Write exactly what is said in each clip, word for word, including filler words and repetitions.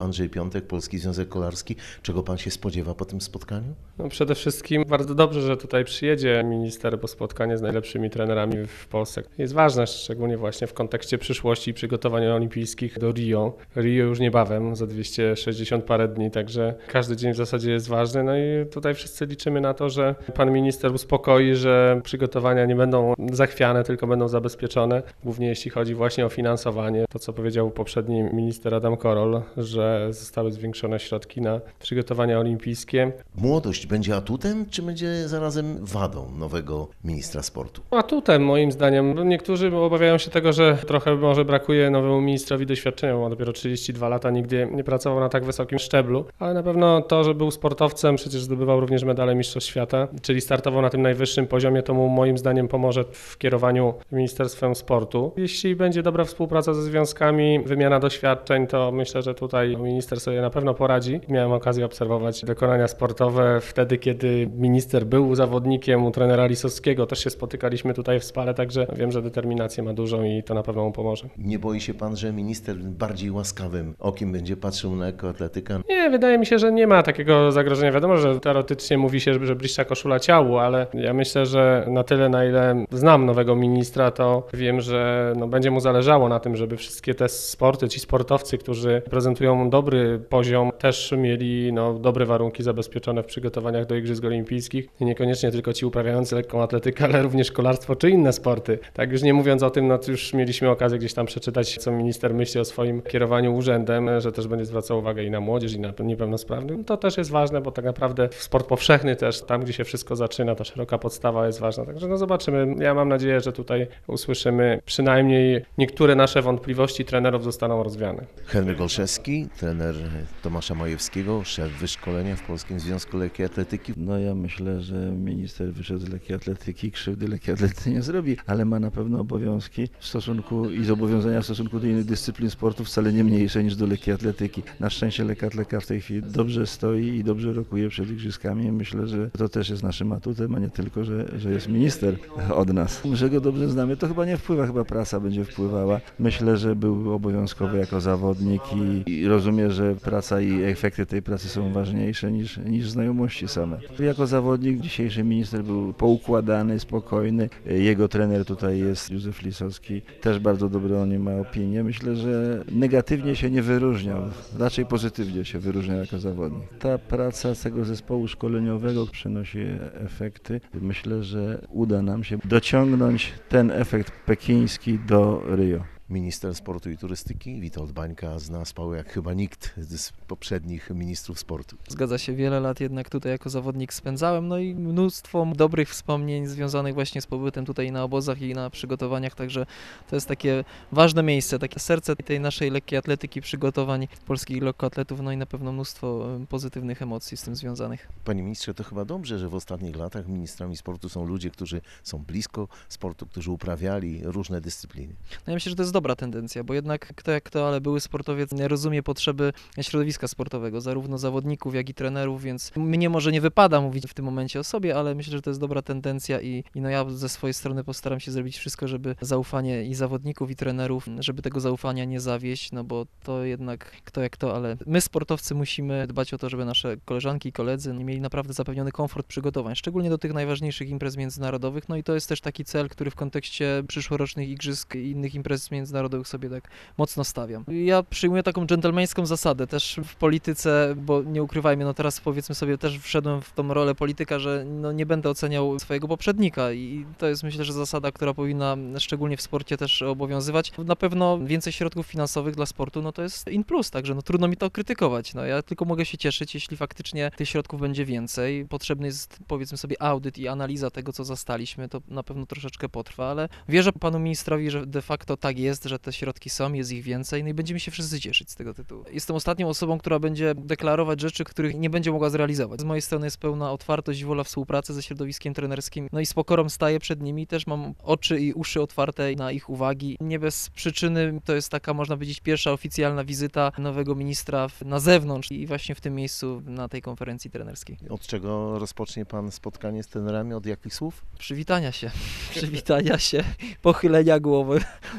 Andrzej Piątek, Polski Związek Kolarski. Czego pan się spodziewa po tym spotkaniu? No przede wszystkim bardzo dobrze, że tutaj przyjedzie minister, bo spotkanie z najlepszymi trenerami w Polsce jest ważne, szczególnie właśnie w kontekście przyszłości i przygotowań olimpijskich do Rio. Rio już niebawem, za dwieście sześćdziesiąt parę dni, także każdy dzień w zasadzie jest ważny. No i tutaj wszyscy liczymy na to, że pan minister uspokoi, że przygotowania nie będą zachwiane, tylko będą zabezpieczone, głównie jeśli chodzi właśnie o finansowanie. To, co powiedział poprzedni minister Adam Korol, że zostały zwiększone środki na przygotowania olimpijskie. Młodość będzie atutem, czy będzie zarazem wadą nowego ministra sportu? Atutem moim zdaniem. Niektórzy obawiają się tego, że trochę może brakuje nowemu ministrowi doświadczenia, bo ma dopiero trzydzieści dwa lata, nigdy nie pracował na tak wysokim szczeblu, ale na pewno to, że był sportowcem, przecież zdobywał również medale Mistrzostw Świata, czyli startował na tym najwyższym poziomie, to mu moim zdaniem pomoże w kierowaniu Ministerstwem Sportu. Jeśli będzie dobra współpraca ze związkami, wymiana doświadczeń, to myślę, że tutaj minister sobie na pewno poradzi. Miałem okazję obserwować dokonania sportowe wtedy, kiedy minister był zawodnikiem u trenera Lisowskiego. Też się spotykaliśmy tutaj w Spale, także wiem, że determinację ma dużą i to na pewno mu pomoże. Nie boi się pan, że minister bardziej łaskawym okiem będzie patrzył na ekoatletykę? Nie, wydaje mi się, że nie ma takiego zagrożenia. Wiadomo, że teoretycznie mówi się, że bliższa koszula ciału, ale ja myślę, że na tyle, na ile znam nowego ministra, to wiem, że no, będzie mu zależało na tym, żeby wszystkie te sporty, ci sportowcy, którzy prezentują dobry poziom, też mieli no, dobre warunki zabezpieczone w przygotowaniach do Igrzysk Olimpijskich. I niekoniecznie tylko ci uprawiający lekką atletykę, ale również kolarstwo czy inne sporty. Tak już nie mówiąc o tym, no to już mieliśmy okazję gdzieś tam przeczytać, co minister myśli o swoim kierowaniu urzędem, że też będzie zwracał uwagę i na młodzież, i na niepełnosprawnych. To też jest ważne, bo tak naprawdę sport powszechny też, tam gdzie się wszystko zaczyna, ta szeroka podstawa jest ważna. Także no zobaczymy. Ja mam nadzieję, że tutaj usłyszymy przynajmniej niektóre nasze wątpliwości trenerów zostaną rozwiane. Henryk Olszewski, trener Tomasza Majewskiego, szef wyszkolenia w Polskim Związku Lekkiej Atletyki. No ja myślę, że minister wyszedł z lekkiej atletyki, krzywdy lekkiej atletyce nie zrobi, ale ma na pewno obowiązki w stosunku i zobowiązania w stosunku do innych dyscyplin sportu wcale nie mniejsze niż do lekkiej atletyki. Na szczęście lekka atletyka w tej chwili dobrze stoi i dobrze rokuje przed igrzyskami. Myślę, że to też jest naszym atutem, a nie tylko, że, że jest minister od nas. Że go dobrze znamy, to chyba nie wpływa, chyba prasa będzie wpływała. Myślę, że był obowiązkowy jako zawodnik i, i rozumie, że praca i efekty tej pracy są ważniejsze niż, niż znajomości same. Jako zawodnik dzisiejszy minister był poukładany, spokojny. Jego trener tutaj jest Józef Lisowski, też bardzo dobre o nim ma opinię. Myślę, że negatywnie się nie wyróżniał, raczej pozytywnie się wyróżniał jako zawodnik. Ta praca z tego zespołu szkoleniowego przynosi efekty. Myślę, że uda nam się dociągnąć ten efekt pekiński do Rio. Minister Sportu i Turystyki Witold Bańka zna Spałę jak chyba nikt z poprzednich ministrów sportu. Zgadza się, wiele lat jednak tutaj jako zawodnik spędzałem, no i mnóstwo dobrych wspomnień związanych właśnie z pobytem tutaj na obozach i na przygotowaniach, także to jest takie ważne miejsce, takie serce tej naszej lekkiej atletyki, przygotowań polskich lekkoatletów, no i na pewno mnóstwo pozytywnych emocji z tym związanych. Panie ministrze, to chyba dobrze, że w ostatnich latach ministrami sportu są ludzie, którzy są blisko sportu, którzy uprawiali różne dyscypliny. No ja myślę, że to jest dobra tendencja, bo jednak kto jak kto, ale były sportowiec rozumie potrzeby środowiska sportowego, zarówno zawodników, jak i trenerów, więc mnie może nie wypada mówić w tym momencie o sobie, ale myślę, że to jest dobra tendencja i, i no ja ze swojej strony postaram się zrobić wszystko, żeby zaufanie i zawodników, i trenerów, żeby tego zaufania nie zawieść, no bo to jednak kto jak kto, ale my sportowcy musimy dbać o to, żeby nasze koleżanki i koledzy mieli naprawdę zapewniony komfort przygotowań, szczególnie do tych najważniejszych imprez międzynarodowych, no i to jest też taki cel, który w kontekście przyszłorocznych igrzysk i innych imprez międzynarodowych sobie tak mocno stawiam. Ja przyjmuję taką dżentelmeńską zasadę też w polityce, bo nie ukrywajmy, no teraz powiedzmy sobie też wszedłem w tą rolę polityka, że no nie będę oceniał swojego poprzednika i to jest myślę, że zasada, która powinna szczególnie w sporcie też obowiązywać. Na pewno więcej środków finansowych dla sportu, no to jest in plus, także no trudno mi to krytykować. No ja tylko mogę się cieszyć, jeśli faktycznie tych środków będzie więcej. Potrzebny jest powiedzmy sobie audyt i analiza tego, co zastaliśmy, to na pewno troszeczkę potrwa, ale wierzę panu ministrowi, że de facto tak jest, że te środki są, jest ich więcej, no i będziemy się wszyscy cieszyć z tego tytułu. Jestem ostatnią osobą, która będzie deklarować rzeczy, których nie będzie mogła zrealizować. Z mojej strony jest pełna otwartość i wola współpracy ze środowiskiem trenerskim, no i z pokorą staję przed nimi, też mam oczy i uszy otwarte na ich uwagi. Nie bez przyczyny to jest taka, można powiedzieć, pierwsza oficjalna wizyta nowego ministra na zewnątrz i właśnie w tym miejscu na tej konferencji trenerskiej. Od czego rozpocznie pan spotkanie z trenerami? Od jakich słów? Przywitania się, przywitania się, pochylenia głowy, ale nie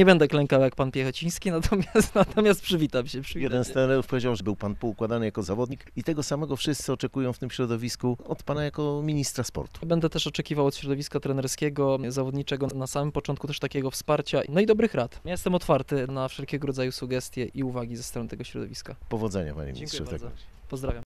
będę klękał jak pan Piechociński, natomiast, natomiast przywitam się. Przywitam Jeden się. z trenerów powiedział, że był pan poukładany jako zawodnik i tego samego wszyscy oczekują w tym środowisku od pana jako ministra sportu. Będę też oczekiwał od środowiska trenerskiego, zawodniczego na samym początku też takiego wsparcia, no i dobrych rad. Ja jestem otwarty na wszelkiego rodzaju sugestie i uwagi ze strony tego środowiska. Powodzenia, panie ministrze. Dziękuję w takim bardzo. razie. Pozdrawiam.